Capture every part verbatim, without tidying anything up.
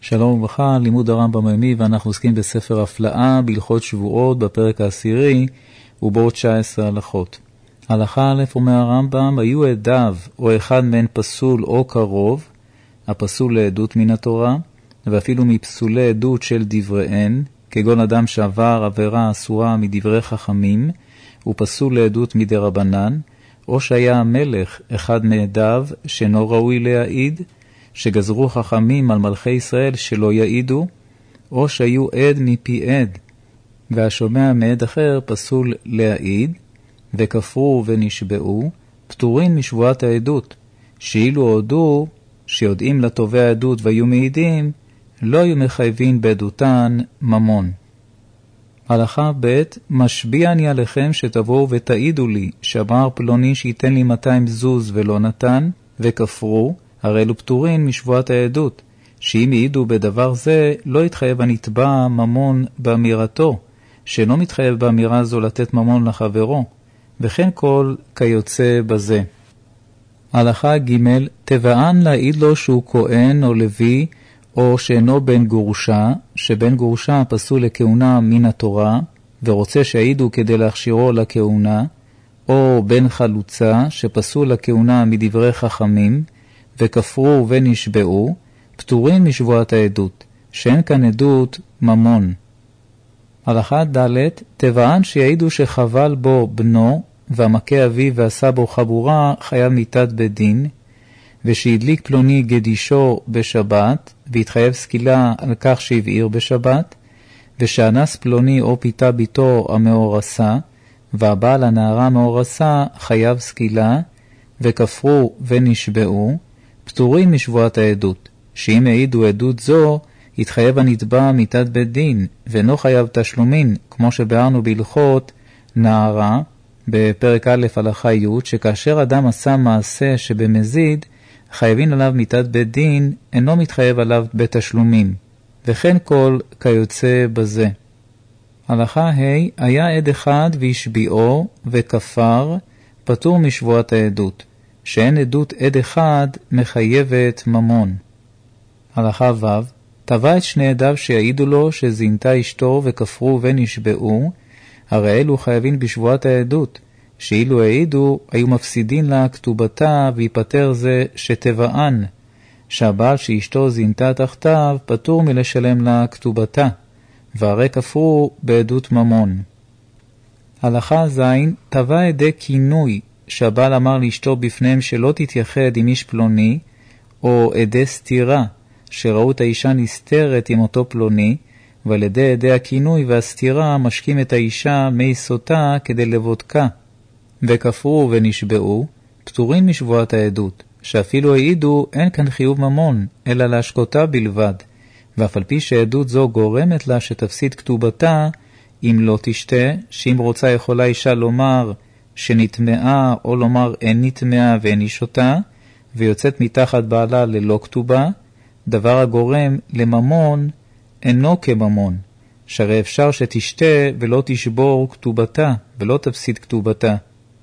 שלום וברכה, לימוד הרמב"ם היומי, ואנחנו עוסקים בספר הפלאה בהלכות שבועות בפרק העשירי ובו תשע עשרה הלכות. הלכה א' אומר הרמב"ם, היו עדיו או אחד מהן פסול או קרוב, הפסול לעדות מן התורה, ואפילו מפסולי עדות של דבריהן, כגון אדם שעבר עבירה אסורה מדברי חכמים, הוא פסול לעדות מדי רבנן, או שהיה המלך אחד מעדיו שאינו ראוי להעיד, שגזרו חכמים על מלכי ישראל שלא יעידו, או שהיו עד מפי עד, והשומע מעד אחר פסול להעיד, וכפרו ונשבעו, פטורין משבועת העדות, שאילו הודו, שיודעים לתובע העדות והיו מעידים, לא היו מחייבים בעדותן ממון. הלכה ב' משביע אני עליכם שתבואו ותעידו לי, שאמר פלוני שייתן לי מאתיים זוז ולא נתן, וכפרו, הרי אלו פטורין משבועת העדות, שאם העידו בדבר זה, לא יתחייב הנתבע ממון באמירתו, שאינו מתחייב באמירה זו לתת ממון לחברו, וכן כל כיוצא בזה. הלכה ג' תבען להעיד לו שהוא כהן או לוי, או שאינו בן גורשה, שבן גורשה פסול לכהונה מן התורה, ורוצה שהעידו כדי להכשירו לכהונה, או בן חלוצה, שפסול לכהונה מדברי חכמים, וכפרו ונשבעו, פטורים משבועת העדות, שאין כאן עדות ממון. הלכה ד' תבען שיעידו שחבל בו בנו, והמכה אביו ועשה בו חבורה חייב מיתת בדין, ושהדליק פלוני גדישו בשבת, והתחייב סקילה על כך שהבעיר בשבת, ושאנס פלוני או פיתה ביתו המאורסה, והבעל הנערה המאורסה חייב סקילה, וכפרו ונשבעו, פטורים משבועת העדות, שאם העידו עדות זו, יתחייב הנתבע מיתת בית דין, ואינו חייב תשלומין, כמו שבארנו בהלכות נערה, בפרק א' הלכה י', שכאשר אדם עשה מעשה שבמזיד, חייבים עליו מיתת בית דין, אינו מתחייב עליו בתשלומים, וכן כל כיוצא בזה. הלכה ה' היה עד אחד והשביעו וכפר, פטור משבועת העדות, שאין עדות עד אחד מחייבת ממון. הלכה ו' תבע את שני עדיו שיעידו לו שזינתה אשתו וכפרו ונשבעו, הרי אלו חייבים בשבועת העדות, שאילו העידו היו מפסידין לה כתובתה ויפטר זה שתבען, שהבעל שאשתו זינתה תחתיו פטור מלשלם לה כתובתה, והרי כפרו בעדות ממון. הלכה ז' תבע עדי כינוי, שהבעל אמר לאשתו בפניהם שלא תתייחד עם איש פלוני, או עדי סתירה, שראו את האישה נסתרת עם אותו פלוני, ועל ידי עדי הכינוי והסתירה משקים את האישה מי סוטה כדי לבודקה, וכפרו ונשבעו, פטורים משבועת העדות, שאפילו העידו אין כאן חיוב ממון, אלא להשקותה בלבד, ואף על פי שהעדות זו גורמת לה שתפסיד כתובתה, אם לא תשתה, שאם רוצה יכולה אישה לומר שנטמעה, או לומר אין נטמעה ואין אישותה, ויוצאת מתחת בעלה ללא כתובה, דבר הגורם לממון אינו כממון, שהרי אפשר שתשתה ולא תשבור כתובתה, ולא תפסיד כתובתה.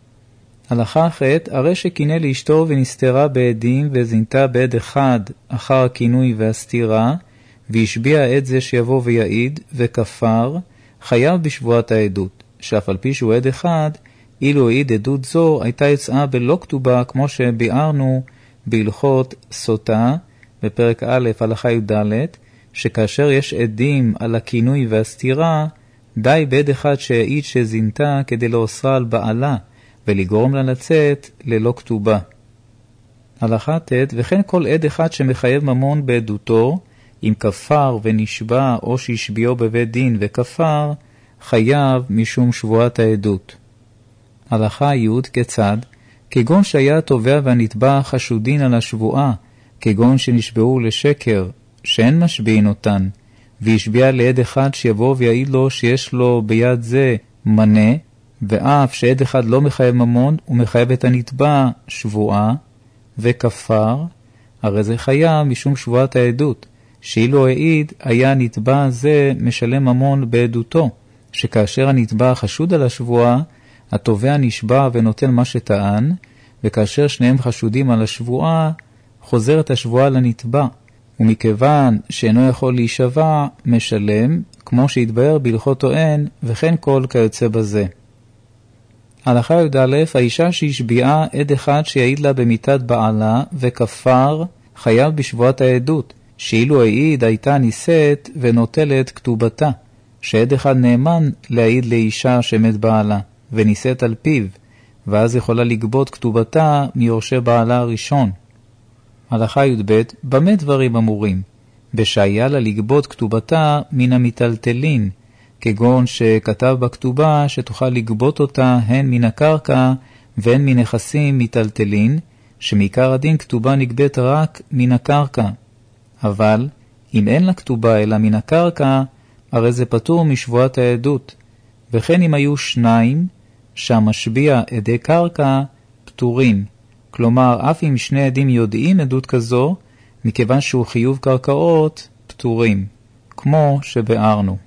הלכה ח' הרי שכינה לאשתו ונסתרה בעדים וזינתה בעד אחד אחר הכינוי והסתירה, והשביע עד זה שיבוא ויעיד וכפר, חייב בשבועת העדות, שאף על פי שהוא עד אחד, אילו העיד עדות זו הייתה יצאה בלא כתובה, כמו שביארנו בהלכות סוטה בפרק א' הלכה י' ד', שכאשר יש עדים על הכינוי והסתירה, די בעד אחד שהעיד שזינתה כדי לאוסרה על בעלה, ולגרום לה לצאת ללא כתובה. הלכה ט' וכן כל עד אחד שמחייב ממון בעדותו, אם כפר ונשבע או שהשביעו בבית דין וכפר, חייב משום שבועת העדות. הלכה י' כיצד? כגון שהיה התובע והנתבע חשודין על השבועה, כגון שנשבעו לשקר, שאין משביעין אותן, והשביע לעד אחד שיבוא ויעיד לו שיש לו ביד זה מנה, ואף שעד אחד לא מחייב ממון, הוא מחייב את הנתבע שבועה, וכפר, הרי זה חייב משום שבועת העדות, שאילו העיד היה הנתבע זה משלם ממון בעדותו, שכאשר הנתבע חשוד על השבועה, התובע נשבע ונותן מה שטען, וכאשר שניהם חשודים על השבועה, חוזרת השבועה לנתבע, ומכיוון שאינו יכול להישבע, משלם, כמו שהתבאר בהלכות טוען, וכן כל כיוצא בזה. הלכה י"א, האישה שהשביעה עד אחד שיעיד לה במיתת בעלה וכפר, חייב בשבועת העדות, שאילו העיד הייתה נישאת ונוטלת כתובתה, שעד אחד נאמן להעיד לאישה שמת בעלה, ונישאת על פיו, ואז יכולה לגבות כתובתה מיורשי בעלה הראשון. הלכה י"ב, במה דברים אמורים? בשהיה לה לגבות כתובתה מן המטלטלין, כגון שכתב בכתובה שתוכל לגבות אותה הן מן הקרקע והן מנכסים מטלטלין, שמעיקר הדין כתובה נגבית רק מן הקרקע. אבל אם אין לה כתובה אלא מן הקרקע, הרי זה פטור משבועת העדות. וכן אם היו שניים, שהמשביע עדי קרקע פטורים. כלומר, אף אם שני עדים יודעים עדות כזו, מכיוון שהוא חיוב קרקעות, פטורים, כמו שבארנו.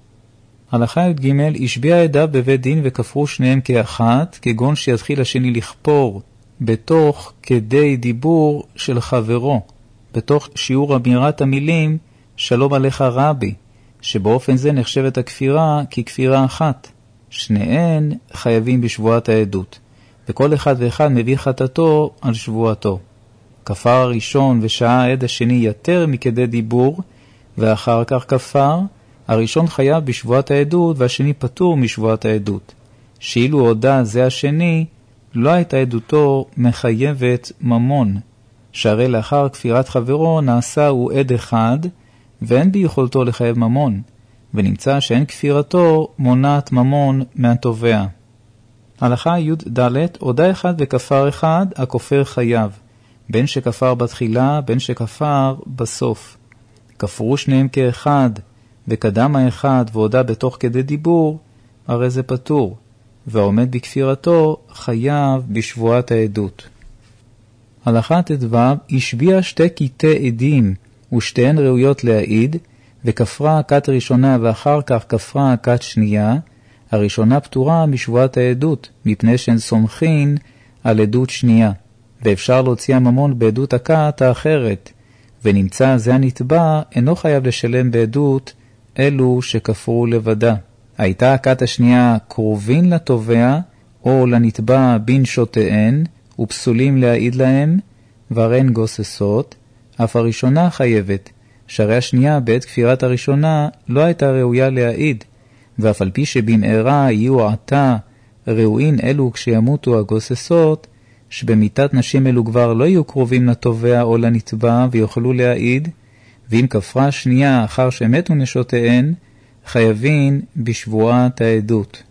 הלכה י"ג, השביע עדיו בבית דין וכפרו שניהם כאחת, כגון שיתחיל השני לכפור בתוך כדי דיבור של חברו, בתוך שיעור אמירת המילים שלום עליך רבי, שבאופן זה נחשבת הכפירה ככפירה אחת. שניהם חייבים בשבועת העדות, וכל אחד ואחד מביא חטאתו על שבועתו. כפר הראשון ושעה העד השני יותר מכדי דיבור, ואחר כך כפר, הראשון חייב בשבועת העדות והשני פטור משבועת העדות. שאילו הודע זה השני, לא הייתה עדותו מחייבת ממון, שהרי לאחר כפירת חברו נעשה הוא עד אחד, ואין ביכולתו לחייב ממון, ונמצא שאין כפירתו מונעת ממון מהתובע. הלכה י"ד, הודע אחד וכפר אחד, הכופר חייב, בין שכפר בתחילה, בין שכפר בסוף. כפרו שניהם כאחד, וקדם האחד והודע בתוך כדי דיבור, הרי זה פטור, והעומד בכפירתו חייב בשבועת העדות. הלכה ט"ו, השביע שתי קטעי עדים, ושתיהן ראויות להעיד, וכפרה הכת ראשונה ואחר כך כפרה הכת שנייה, הראשונה פטורה משבועת העדות, מפני שהן סומכין על עדות שנייה, ואפשר להוציא הממון בעדות הכת האחרת, ונמצא זה הנתבע אינו חייב לשלם בעדות אלו שכפרו לבדה. הייתה הכת השנייה קרובין לתובע, או לנתבע בין שותיהן, ופסולים להעיד להם, והרן גוססות, אף הראשונה חייבת, שהרי השנייה בעת כפירת הראשונה לא הייתה ראויה להעיד, ואף על פי שבמהרה יהיו עתה ראוין אלו כשימותו הגוססות, שבמיתת נשים אלו כבר לא יהיו קרובים לתובע או לנתבע ויוכלו להעיד, ואם כפרה שנייה אחר שמתו נשותיהן, חייבים בשבועת העדות.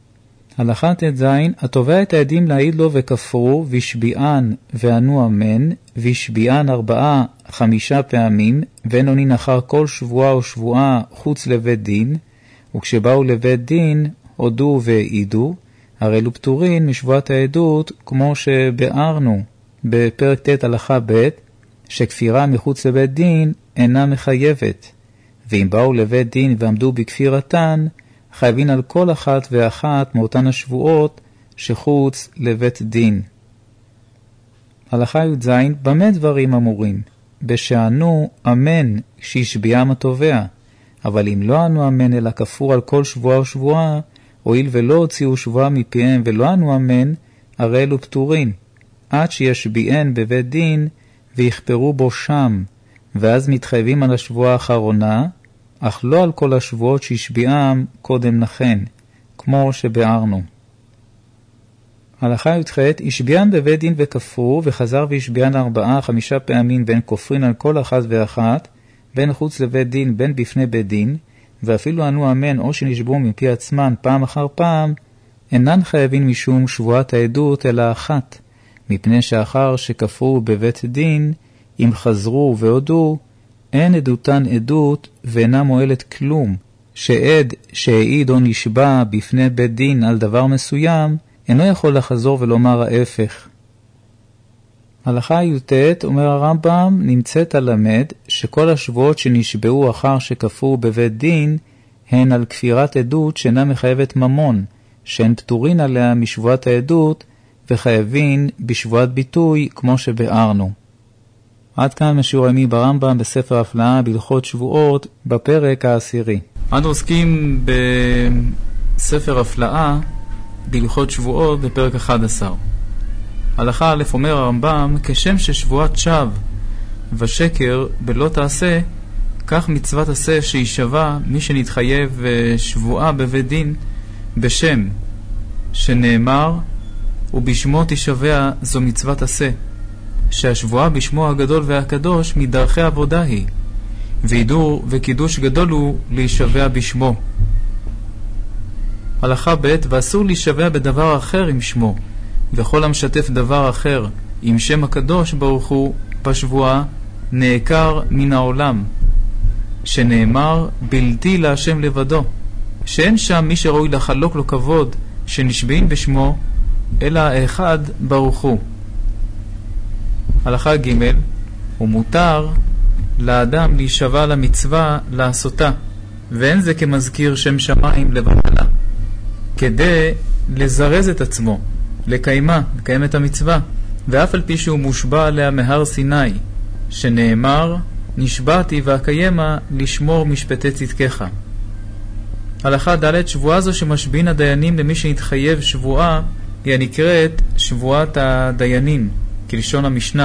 הלכה ט"ז, התובע את העדים להעיד לו וכפרו, וישביען וענו אמן, וישביען ארבעה חמישה פעמים, ואין עונין אחר כל שבועה או שבועה חוץ לבית דין, וכשבאו לבית דין הודו והעידו, הרי אלו פטורין משבועת העדות, כמו שבארנו בפרק ט' הלכה ב', שכפירה מחוץ לבית דין אינה מחייבת, ואם באו לבית דין ועמדו בכפירתן, חייבים על כל אחת ואחת מאותן השבועות שחוץ לבית דין. הלכה י"ז, במה דברים אמורים? בשענו אמן שהשביעם התובע, אבל אם לא ענו אמן אלא כפור על כל שבועה או שבועה, הואיל ולא הוציאו שבועה מפיהם ולא ענו אמן, הרי אלו פטורין, עד שישביען בבית דין ויכפרו בו שם, ואז מתחייבים על השבועה האחרונה, אך לא על כל השבועות שהשביעם קודם לכן, כמו שבארנו. הלכה י"ח, השביען בבית דין וכפרו, וחזר והשביען ארבעה חמישה פעמים, בין כופרין על כל אחת ואחת, בין חוץ לבית דין, בין בפני בית דין, ואפילו ענו אמן או שנשבעו מפי עצמן פעם אחר פעם, אינן חייבים משום שבועת העדות אלא אחת, מפני שאחר שכפרו בבית דין, אם חזרו והודו, אין עדותן עדות ואינה מועלת כלום, שעד שהעיד או נשבע בפני בית דין על דבר מסוים, אינו יכול לחזור ולומר ההפך. הלכה י"ט, אומר הרמב"ם, נמצאת הלמד שכל השבועות שנשבעו אחר שכפרו בבית דין, הן על כפירת עדות שאינה מחייבת ממון, שהן פטורין עליה משבועת העדות, וחייבים בשבועת ביטוי כמו שבארנו. עד כאן משיעור היומי ברמב"ם בספר הפלאה בהלכות שבועות בפרק העשירי. אנו עוסקים בספר הפלאה בהלכות שבועות בפרק אחד עשר. הלכה א' אומר הרמב"ם, כשם ששבועת שווא ושקר בלא תעשה, כך מצוות עשה שישבע מי שנתחייב שבועה בבית דין בשם שנאמר ובשמו תשבע, זו מצוות עשה, שהשבועה בשמו הגדול והקדוש מדרכי עבודה היא, וידור וקידוש גדול הוא להישבע בשמו. הלכה ב' ואסור להישבע בדבר אחר עם שמו, וכל המשתף דבר אחר עם שם הקדוש ברוך הוא בשבועה נעקר מן העולם, שנאמר בלתי להשם לבדו, שאין שם מי שראוי לחלוק לו כבוד שנשבעים בשמו אלא האחד ברוך הוא. הלכה ג' ומותר לאדם להישבע למצווה לעשותה, ואין זה כמזכיר שם שמיים לבטלה, כדי לזרז את עצמו לקיימה, לקיים את המצווה, ואף על פי שהוא מושבע עליה מהר סיני, שנאמר נשבעתי ואקיימה לשמור משפטי צדקך. הלכה ד' שבועה זו שמשביעין הדיינים למי שנתחייב שבועה היא הנקראת שבועת הדיינים כלשון המשנה,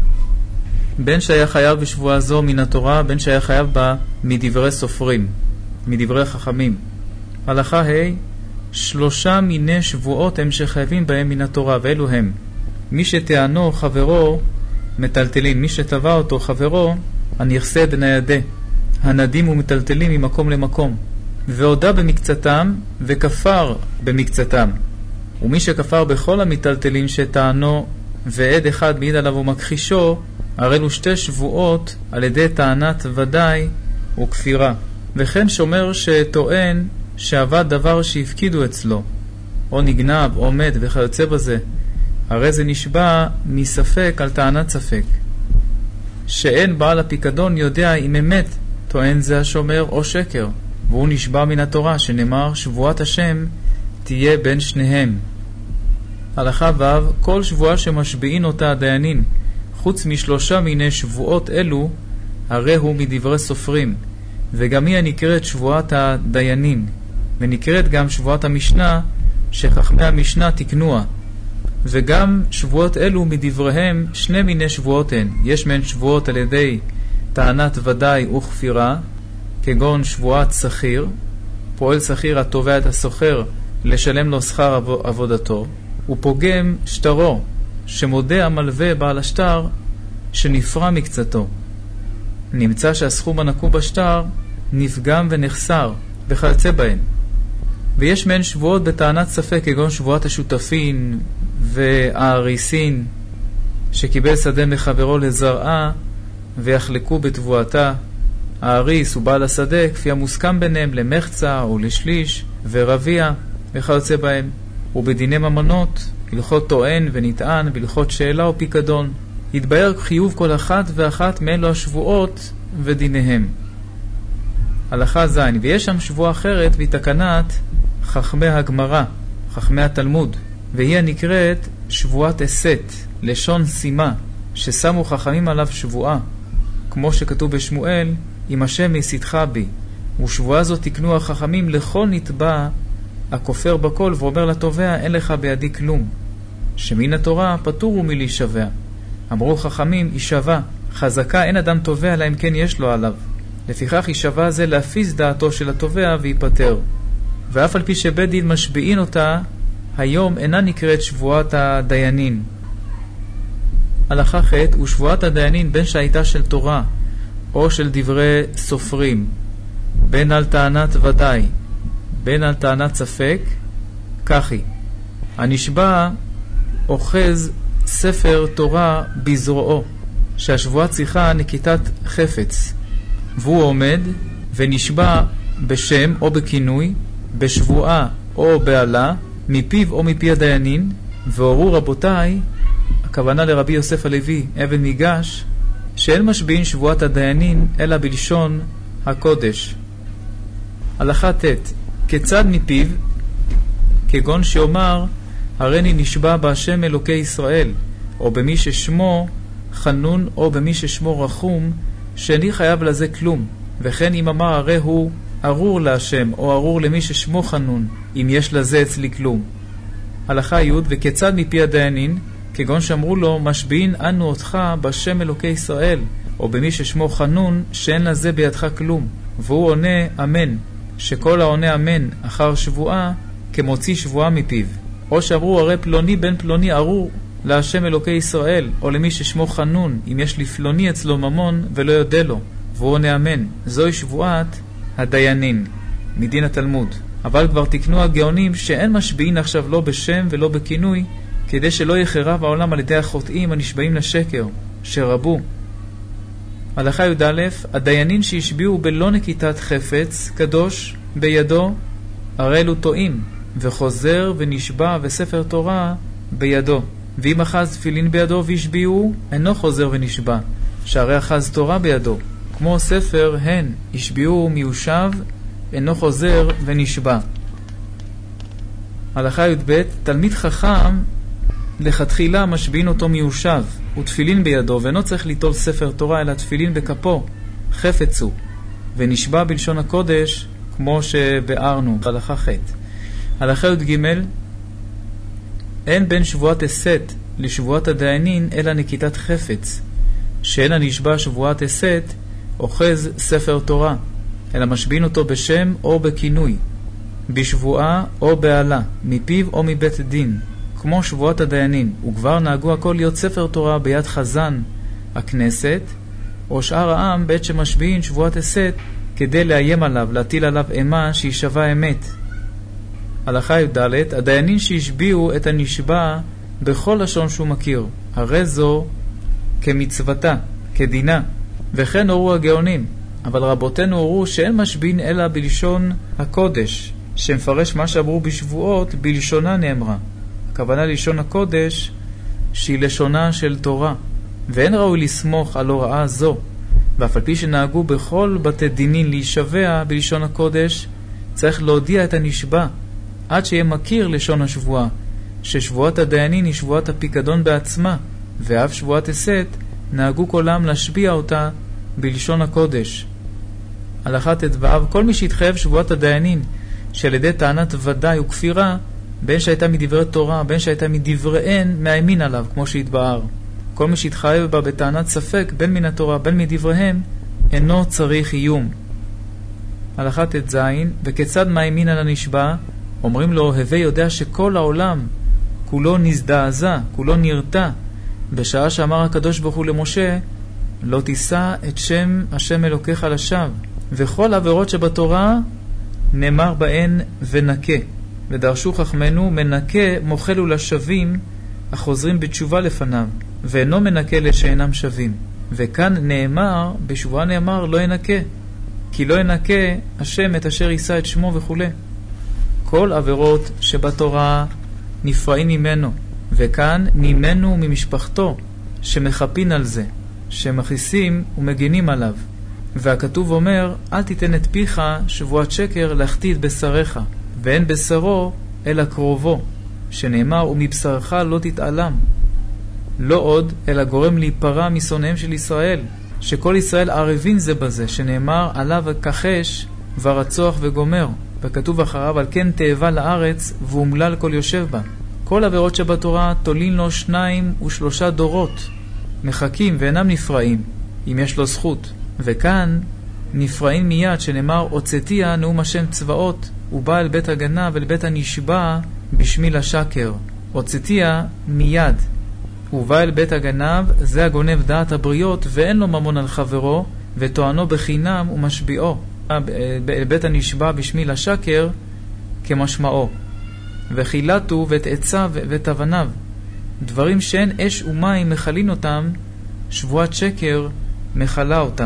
בין שהיה חייב בשבועה זו מן התורה, בין שהיה חייב בה מדברי סופרים, מדברי חכמים. הלכה ה' שלושה מיני שבועות הם שחייבים בהם מן התורה, ואלו הם מי שטענו חברו מטלטלים, מי שטבע אותו חברו הנכסה דניידה, הנדים ומטלטלים ממקום למקום, והודה במקצתם וכפר במקצתם. ומי שכפר בכל המטלטלים שטענו ועד אחד מעיד עליו ומכחישו, הרי לו שתי שבועות על ידי טענת ודאי וכפירה. וכן שומר שטוען שעבד דבר שהפקידו אצלו, או נגנב או מת וכיוצא בזה, הרי זה נשבע מספק על טענת ספק, שאין בעל הפיקדון יודע אם אמת טוען זה השומר או שקר, והוא נשבע מן התורה שנאמר שבועת השם תהיה בין שניהם. הלכה ו' כל שבועה שמשביעין אותה הדיינים חוץ משלושה מיני שבועות אלו הרי הוא מדברי סופרים, וגם היא הנקראת שבועת הדיינים, ונקראת גם שבועת המשנה שחכמי המשנה תקנוה. וגם שבועות אלו מדבריהם שני מיני שבועות הן, יש מהן שבועות על ידי טענת ודאי וכפירה, כגון שבועת שכיר, פועל שכיר התובע את הסוחר לשלם לו שכר עבודתו, ופוגם שטרו, שמודה המלווה בעל השטר שנפרע מקצתו, נמצא שהסכום הנקוב בשטר נפגם ונחסר וכיוצא בהן. ויש מהן שבועות בטענת ספק, כגון שבועת השותפין והאריסין, שקיבל שדה מחברו לזרעה ויחלקו בתבואתה, האריס הוא בעל השדה כפי המוסכם ביניהם למחצה או לשליש ורביע וכיוצא בהם. ובדיני ממונות הלכות טוען ונטען והלכות שאלה או פיקדון יתבהר חיוב כל אחת ואחת מאלו השבועות ודיניהם. הלכה ז' ויש שם שבועה אחרת והיא תקנת חכמי הגמרא, חכמי התלמוד, והיא הנקראת שבועת אסת, לשון סימה, ששמו חכמים עליו שבועה, כמו שכתוב בשמואל, אם השם יסיתך בי. ושבועה זו תקנו החכמים לכל נתבע הכופר בכל ואומר לתובע אין לך בידי כלום, שמן התורה פטור הוא מלהישבע. אמרו חכמים יישבע, חזקה אין אדם תובע אלא אם כן יש לו עליו, לפיכך יישבע זה להפיס דעתו של התובע ויפטר. ואף על פי שבית דין משביעין אותה היום אינה נקראת שבועת הדיינים. הלכה ח' ושבועת הדיינים בין שהייתה של תורה או של דברי סופרים, בין על טענת ודאי בין על טענת ספק, כך היא. הנשבע אוחז ספר תורה בזרועו, שהשבועה צריכה נקיטת חפץ, והוא עומד ונשבע בשם או בכינוי, בשבועה או בעלה, מפיו או מפי הדיינים, והורו רבותיי, הכוונה לרבי יוסף הלוי אבן מיגש, שאין משביעין שבועת הדיינים אלא בלשון הקודש. הלכה ט' כיצד מפיו? כגון שאומר הריני נשבע בהשם אלוקי ישראל, או במי ששמו חנון או במי ששמו רחום, שאיני חייב לזה כלום. וכן אם אמר הרי הוא ארור להשם, או ארור למי ששמו חנון, אם יש לזה אצלי כלום. הלכה י' וכיצד מפי הדיינין, כגון שאמרו לו, משביעין אנו אותך בשם אלוקי ישראל, או במי ששמו חנון, שאין לזה בידך כלום. והוא עונה אמן, שכל העונה אמן אחר שבועה, כמוציא שבועה מפיו. או שאמרו הרי פלוני בן פלוני ארור להשם אלוקי ישראל, או למי ששמו חנון, אם יש לפלוני אצלו ממון ולא יודע לו. והוא עונה אמן, זוהי שבועת הדיינין, מדין התלמוד. אבל כבר תקנו הגאונים שאין משביעין עכשיו לא בשם ולא בכינוי, כדי שלא יחרב העולם על ידי החוטאים הנשבעים לשקר, שרבו. הלכה י"א, הדיינין שהשביעו בלא נקיטת חפץ קדוש בידו, הרי אלו טועים, וחוזר ונשבע וספר תורה בידו. ואם אחז תפילין בידו והשביעו, אינו חוזר ונשבע, שהרי אחז תורה בידו. כמו ספר הן, השביעו מיושב, אינו חוזר ונשבע. הלכה י"ב, תלמיד חכם לכתחילה משביעין אותו מיושב, ותפילין בידו, ואינו צריך ליטול ספר תורה אלא תפילין בכפו, חפץ הוא, ונשבע בלשון הקודש, כמו שבארנו, הלכה ח'. הלכה י"ג, אין בין שבועת הסת לשבועת הדיינין אלא נקיטת חפץ, שאין הנשבע שבועת הסת אוחז ספר תורה, אלא משביעין אותו בשם או בכינוי, בשבועה או בעלה, מפיו או מבית דין, כמו שבועת הדיינין. וכבר נהגו הכל להיות ספר תורה ביד חזן הכנסת, או שאר העם בעת שמשביעין שבועת הסת, כדי לאיים עליו, להטיל עליו אימה שישבע אמת. הלכה י"ד, הדיינין שהשביעו את הנשבע בכל לשון שהוא מכיר, הרי זו כמצוותה, כדינה. וכן הורו הגאונים, אבל רבותינו הורו שאין משביעין אלא בלשון הקודש, שמפרש מה שאמרו בשבועות בלשונה נאמרה. הכוונה ללשון הקודש שהיא לשונה של תורה, ואין ראוי לסמוך על הוראה זו. ואף על פי שנהגו בכל בתי דינין להישבע בלשון הקודש, צריך להודיע את הנשבע עד שיהיה מכיר לשון השבועה, ששבועת הדיינין היא שבועת הפיקדון בעצמה, ואף שבועת הסת נהגו כולם להשביע אותה בלשון הקודש. הלכה ט"ו, כל מי שהתחייב שבועת הדיינין שעל ידי טענת ודאי וכפירה, בין שהייתה מדברי תורה, בין שהייתה מדבריהן, מאמין עליו, כמו שהתבאר. כל מי שהתחייב בה בטענת ספק, בין מן התורה, בין מדבריהם, אינו צריך איום. הלכה ט"ז, וכיצד מאמין על הנשבע? אומרים לו, הווה יודע שכל העולם כולו נזדעזע, כולו נרתע, בשעה שאמר הקדוש ברוך הוא למשה, לא תישא את שם השם אלוקיך לשווא, וכל עבירות שבתורה נאמר בהן ונקה. ודרשו חכמנו, מנקה מוכל ולשווים החוזרים בתשובה לפניו, ואינו מנקה לשאינם שווים. וכאן נאמר, בשבועה נאמר לא ינקה, כי לא ינקה השם את אשר יישא את שמו וכו'. כל עבירות שבתורה נפרעים ממנו, וכאן ממנו וממשפחתו שמחפין על זה, שמכיסים ומגינים עליו. והכתוב אומר, אל תיתן את פיך שבועת שקר להחטיא את בשריך, ואין בשרו אלא קרובו, שנאמר ומבשרך לא תתעלם. לא עוד אלא גורם להיפרע משונאיהם של ישראל, שכל ישראל ערבים זה בזה, שנאמר עליו כחש ורצוח וגומר, וכתוב אחריו על כן תאבה לארץ ואומלל כל יושב בה. כל עבירות שבתורה תולין לו שניים ושלושה דורות, מחכים ואינם נפרעים, אם יש לו זכות. וכאן נפרעים מיד, שנאמר הוצאתיה נאום השם צבאות, ובא אל בית הגנב ואל בית הנשבע בשמי לשקר. הוצאתיה מיד, ובא אל בית הגנב, זה הגונב דעת הבריות ואין לו ממון על חברו, וטוענו בחינם ומשביעו. אל בית הנשבע בשמי לשקר כמשמעו. וחילתו ואת עצה ואת אבניו, דברים שאין אש ומים מחלין אותם, שבועת שקר מחלה אותם.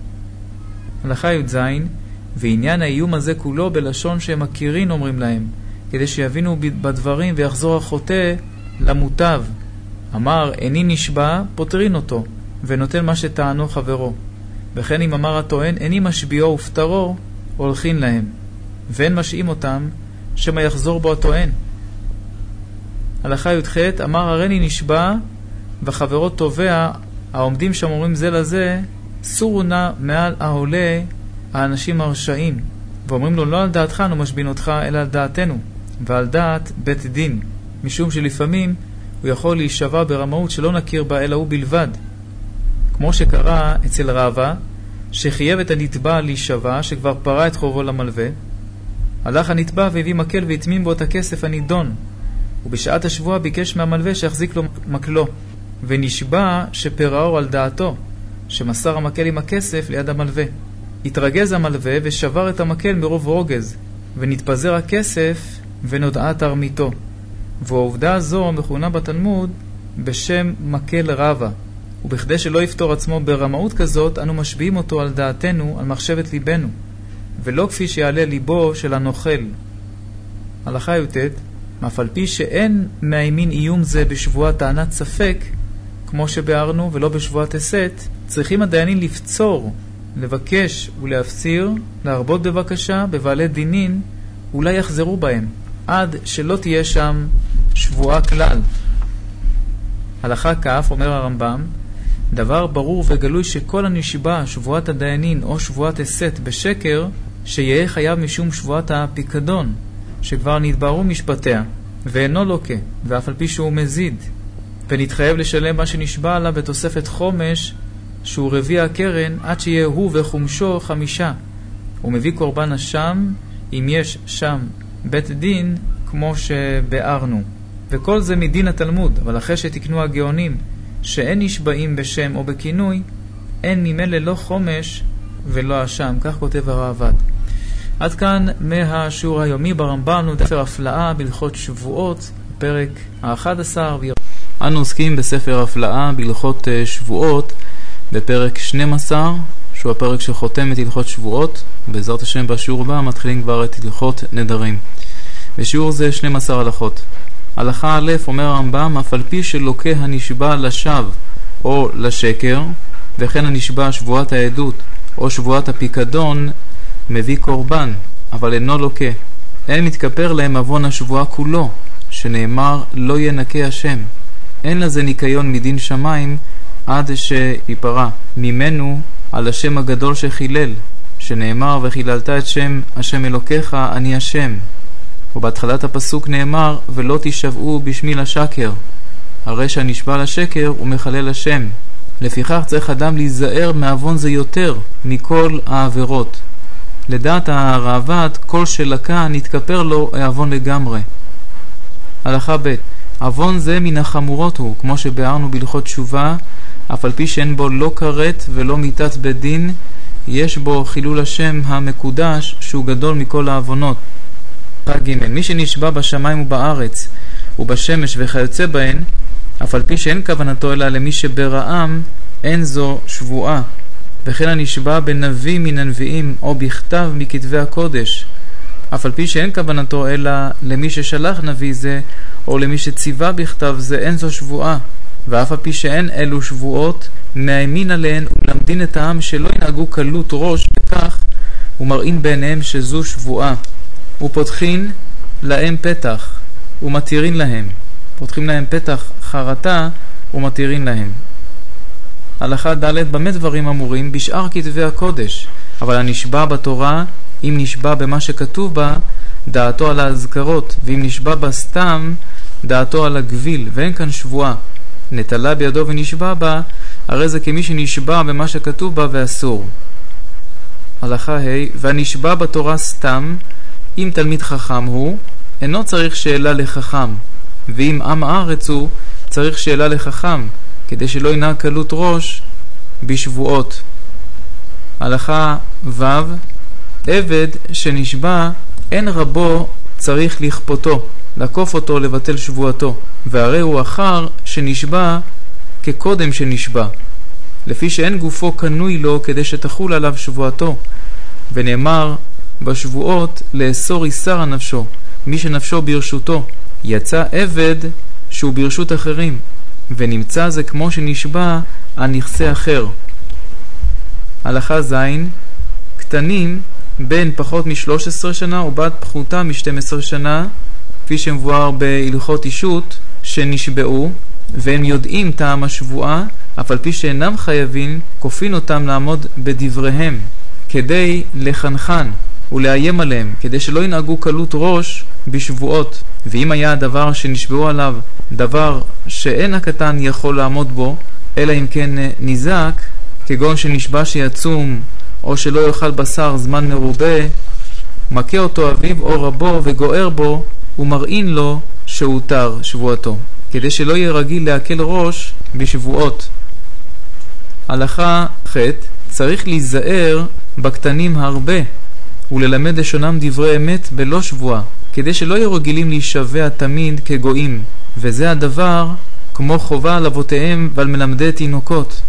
הלכה י"ז, ועניין האיום הזה כולו בלשון שהם מכירים אומרים להם, כדי שיבינו בדברים ויחזור החוטא למוטב. אמר איני נשבע, פותרין אותו, ונותן מה שטענו חברו. וכן אם אמר הטוען איני משביעו ופטרו, הולכין להם, ואין משאים אותם שמה יחזור בו הטוען. הלכה י"ח, אמר הריני נשבע, וחברו תובע העומדים שם אומרים זה לזה, סורו נא מעל העולה האנשים הרשעים, ואומרים לו לא על דעתך אנו משבין אותך אלא על דעתנו ועל דעת בית דין, משום שלפעמים הוא יכול להישבע ברמאות שלא נכיר בה אלא הוא בלבד, כמו שקרה אצל רבא שחייב את הנתבע להישבע שכבר פרה את חובו למלווה. הלך הנתבע והביא מקל והטמין בו את הכסף הנידון, ובשעת השבועה ביקש מהמלווה שיחזיק לו מקלו, ונשבע שפרעור על דעתו שמסר המקל עם הכסף ליד המלווה. התרגז המלווה ושבר את המקל מרוב רוגז, ונתפזר הכסף ונודעה תרמיתו, והעובדה זו מכונה בתלמוד בשם מקל רבא. ובכדי שלא יפתור עצמו ברמאות כזאת, אנו משביעים אותו על דעתנו, על מחשבת ליבנו, ולא כפי שיעלה ליבו של הנוכל. הלכה י"ט, אף על פי שאין מהימין איום זה בשבועת טענת ספק, כמו שבארנו, ולא בשבועת הסת, צריכים הדיינים לפצור, לבקש ולהפציר, להרבות בבקשה בבעלי דינין, אולי יחזרו בהם, עד שלא תהיה שם שבועה כלל. הלכה כף, אומר הרמב"ם, דבר ברור וגלוי שכל הנשבע שבועת הדיינים או שבועת הסת בשקר, שיהיה חייב משום שבועת הפיקדון, שכבר נתבררו משפטיה, ואינו לוקה, ואף על פי שהוא מזיד, ונתחייב לשלם מה שנשבע עליו בתוספת חומש, שהוא רביע הקרן, עד שיהיה הוא וחומשו חמישה. הוא מביא קורבן אשם, אם יש שם בית דין, כמו שבארנו. וכל זה מדין התלמוד, אבל אחרי שתקנו הגאונים, שאין נשבעים בשם או בכינוי, אין ממילא לא חומש ולא אשם. כך כותב הרעב"ד. עד כאן מהשיעור היומי ברמב"ם, בספר הפלאה בהלכות שבועות, פרק ה-אחד עשר. אנו עוסקים בספר הפלאה בהלכות שבועות, בפרק שנים עשר, שהוא הפרק שחותם את הלכות שבועות. בעזרת השם בשיעור הבא מתחילים כבר את הלכות נדרים. בשיעור זה שנים עשר הלכות. הלכה א', אומר הרמב"ם, אף על פי שלוקה הנשבע לשווא או לשקר, וכן הנשבע שבועת העדות או שבועת הפיקדון, מביא קורבן, אבל אינו לוקה. אין מתכפר להם עוון השבועה כולו, שנאמר לא ינקה השם. אין לזה ניקיון מדין שמיים עד שיפרע ממנו על השם הגדול שחילל, שנאמר וחיללת את שם השם אלוקיך אני השם. ובהתחלת הפסוק נאמר ולא תשבעו בשמי לשקר, הרי שהנשבע לשקר הוא מחלל השם. לפיכך צריך אדם להיזהר מעוון זה יותר מכל העבירות. לדעת הרעב"ד, כל שלקה נתכפר לו העוון לגמרי. הלכה ב', עוון זה מן החמורות הוא, כמו שבארנו בהלכות תשובה, אף על פי שאין בו לא כרת ולא מיתת בית דין, יש בו חילול השם המקודש שהוא גדול מכל העוונות. ג' מי שנשבע בשמיים ובארץ ובשמש וכיוצא בהן, אף על פי שאין כוונתו אלא למי שברעם, אין זו שבועה. וכן הנשבע בנביא מן הנביאים או בכתב מכתבי הקודש, אף על פי שאין כוונתו אלא למי ששלח נביא זה או למי שציווה בכתב זה, אין זו שבועה. ואף על פי שאין אלו שבועות, מאמין עליהן ולמדין את העם שלא ינהגו קלות ראש בכך, ומראים בעיניהם שזו שבועה. ופותחין להם פתח ומתירין להם, פותחים להם פתח חרטה ומתירין להם. הלכה ד', במה דברים אמורים? בשאר כתבי הקודש, אבל הנשבע בתורה, אם נשבע במה שכתוב בה, דעתו על ההזכרות, ואם נשבע בה סתם, דעתו על הגביל, ואין כאן שבועה. נטלה בידו ונשבע בה, הרי זה כמי שנשבע במה שכתוב בה ואסור. הלכה ה', והנשבע בתורה סתם, אם תלמיד חכם הוא, אינו צריך שאלה לחכם, ואם עם הארץ הוא, צריך שאלה לחכם, כדי שלא ינהג קלות ראש בשבועות. הלכה ו', עבד שנשבע, אין רבו צריך לכפותו, לקוף אותו לבטל שבועתו, והרי הוא אחר שנשבע כקודם שנשבע, לפי שאין גופו קנוי לו כדי שתחול עליו שבועתו. ונאמר בשבועות לאסור איסר הנפשו, מי שנפשו ברשותו. יצא עבד שהוא ברשות אחרים, ונמצא זה כמו שנשבע על נכסה אחר. הלכה ז', קטנים בין פחות מ-שלוש עשרה שנה ובת פחותה מ-שתים עשרה שנה, כפי שמבואר בהלכות אישות, שנשבעו והם יודעים טעם השבועה, אף על פי שאינם חייבים, כופין אותם לעמוד בדבריהם, כדי לחנכן ולאיים עליהם, כדי שלא ינהגו קלות ראש בשבועות. ואם היה הדבר שנשבעו עליו דבר שאין הקטן יכול לעמוד בו, אלא אם כן נזק, כגון שנשבע שיצום, או שלא יאכל בשר זמן מרובה, מכה אותו אביו או רבו וגוער בו, ומראים לו שהותר שבועתו, כדי שלא יהיה רגיל להקל ראש בשבועות. הלכה ח' צריך להיזהר בקטנים הרבה, וללמד לשונם דברי אמת בלא שבועה, כדי שלא יהיו רגילים להישבע תמיד כגויים, וזה הדבר כמו חובה על אבותיהם ועל מלמדי תינוקות.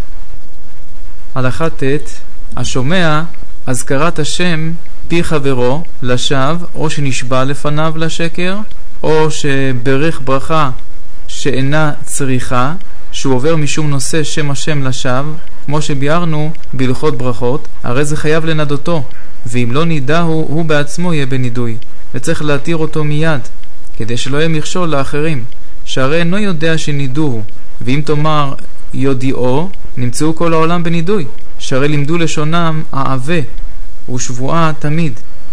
הלכה ט' השומע הזכרת השם פי חברו לשווא, או שנשבע לפניו לשקר, או שברך ברכה שאינה צריכה, שהוא עובר משום נושא שם השם לשווא, כמו שביארנו בהלכות ברכות, הרי זה חייב לנדותו, ואם לא נידהו, הוא בעצמו יהיה בנידוי, וצריך להתיר אותו מיד, כדי שלא יהיה מכשול לאחרים, שהרי אינו יודע שנידוהו, ואם תאמר יודיעו, נמצאו כל העולם בנידוי, שהרי לימדו לשונם העווה, ושבועה תמיד.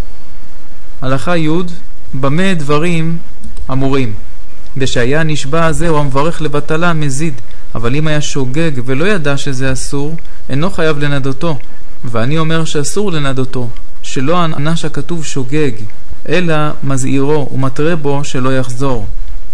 הלכה י' במה דברים אמורים? בשהיה נשבע הזה הוא המברך לבטלה מזיד, אבל אם היה שוגג ולא ידע שזה אסור, אינו חייב לנדותו. ואני אומר שאסור לנדותו, שלא הענש הכתוב שוגג, אלא מזהירו ומטרה בו שלא יחזור.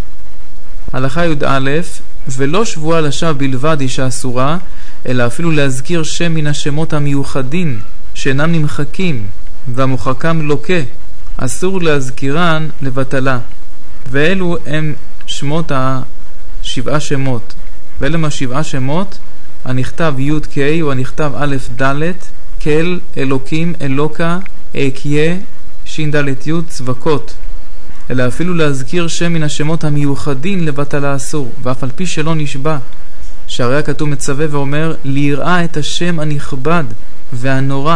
הלכה י"א ולא שבועה לשווא בלבד אישה אסורה, אלא אפילו להזכיר שם מן השמות המיוחדים שאינם נמחקים והמוחקם לוקה, אסור להזכירן לבטלה. ואלו הם שמות השבעה שמות, ואלה הם השבעה שמות הנכתב י' ק' או הנכתב א' ד', כל, אלוקים, אלוקה, אקיה, שין ד' י' צבקות, אלא אפילו להזכיר שם מן השמות המיוחדים לבטלה אסור, ואף על פי שלא נשבע, שהרי הכתוב מצווה ואומר ליראה את השם הנכבד והנורא,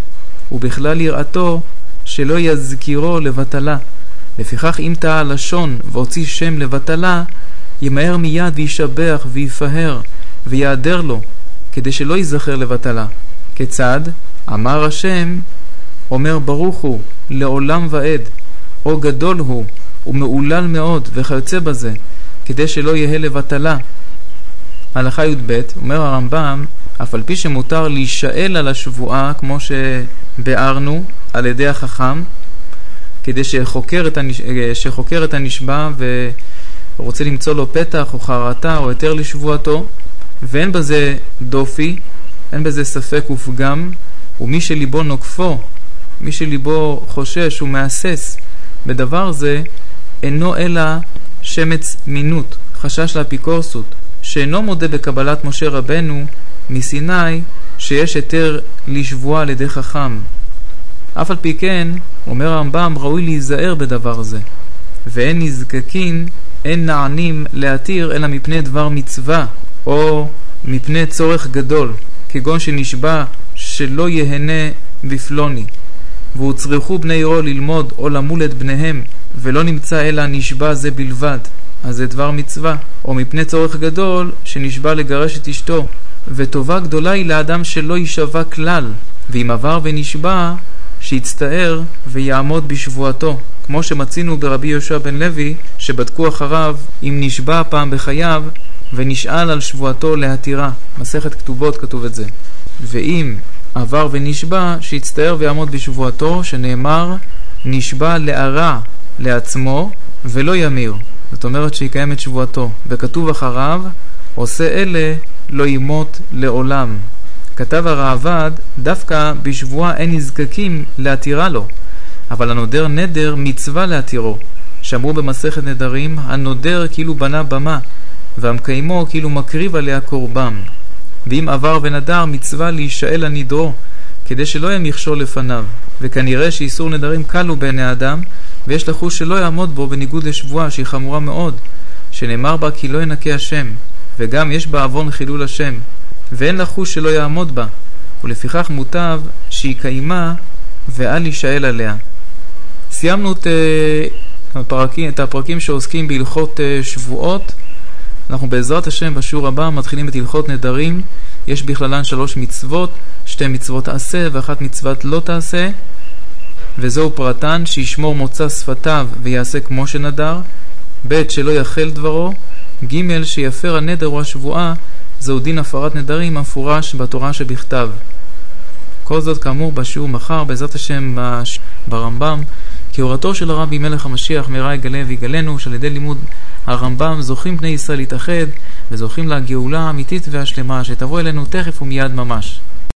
ובכלל יראתו שלא יזכירו לבטלה. לפיכך אם טעה הלשון והוציא שם לבטלה, ימהר מיד וישבח ויפהר ויעדר לו, כדי שלא ייזכר לבטלה. כיצד? אמר השם, אומר ברוך הוא לעולם ועד, או גדול הוא ומעולל מאוד וכיוצא בזה, כדי שלא יהיה לבטלה. הלכה י"ב אומר הרמב"ם, אף על פי שמותר להישאל על השבועה כמו שבארנו על ידי החכם, כדי שחוקר את, הנש... שחוקר את הנשבע ורוצה למצוא לו פתח או חרטה או היתר לשבועתו, ואין בזה דופי, אין בזה ספק ופגם, ומי שליבו נוקפו, מי שליבו חושש ומאסס בדבר זה, אינו אלא שמץ מינות, חשש לאפיקורסות, שאינו מודה בקבלת משה רבנו מסיני שיש היתר לשבועה על ידי חכם. אף על פי כן, אומר הרמב"ם, ראוי להיזהר בדבר זה, ואין נזקקין, אין נענים להתיר אלא מפני דבר מצווה, או מפני צורך גדול, כגון שנשבע שלא יהנה בפלוני, והוצרכו בני עירו ללמוד או למול את בניהם, ולא נמצא אלא נשבע זה בלבד, אז זה דבר מצווה, או מפני צורך גדול שנשבע לגרש את אשתו, וטובה גדולה היא לאדם שלא יישבע כלל, ואם עבר ונשבע, שיצטער ויעמוד בשבועתו, כמו שמצינו ברבי יהושע בן לוי, שבדקו אחריו אם נשבע פעם בחייו, ונשאל על שבועתו להתירה. מסכת כתובות כתוב את זה. ואם עבר ונשבע, שיצטער ויעמוד בשבועתו, שנאמר, נשבע להרע לעצמו ולא ימיר. זאת אומרת שיקיים את שבועתו. וכתוב אחריו, עושה אלה לא ימות לעולם. כתב הרעב"ד, דווקא בשבועה אין נזקקים להתירה לו, אבל הנודר נדר מצווה להתירו, שאמרו במסכת נדרים, הנודר כאילו בנה במה, והמקיימו כאילו מקריב עליה קורבן. ואם עבר ונדר, מצווה להישאל הנדרו, כדי שלא יהיה מכשול לפניו. וכנראה שאיסור נדרים קלו בעיני האדם, ויש לחוש שלא יעמוד בו בניגוד לשבועה שהיא חמורה מאוד, שנאמר בה כי לא ינקה השם, וגם יש בה עוון חילול השם, ואין לחוש שלא יעמוד בה, ולפיכך מוטב שהיא קיימה ואל יישאל עליה. סיימנו את הפרקים, את הפרקים שעוסקים בהלכות שבועות. אנחנו בעזרת השם בשיעור הבא מתחילים את הלכות נדרים. יש בכללן שלוש מצוות, שתי מצוות תעשה ואחת מצוות לא תעשה, וזהו פרטן: שישמור מוצא שפתיו ויעשה כמו שנדר, ב' שלא יחל דברו, ג' שיפר הנדר או השבועה, זהו דין הפרת נדרים המפורש בתורה שבכתב. כל זאת כאמור בשיעור מחר בעזרת השם ברמב"ם, כי אורתו של הרבי מלך המשיח מהרה יגלה ויגלנו, שעל ידי לימוד הרמב"ם זוכים בני ישראל להתאחד וזוכים לגאולה האמיתית והשלמה שתבוא אלינו תכף ומיד ממש.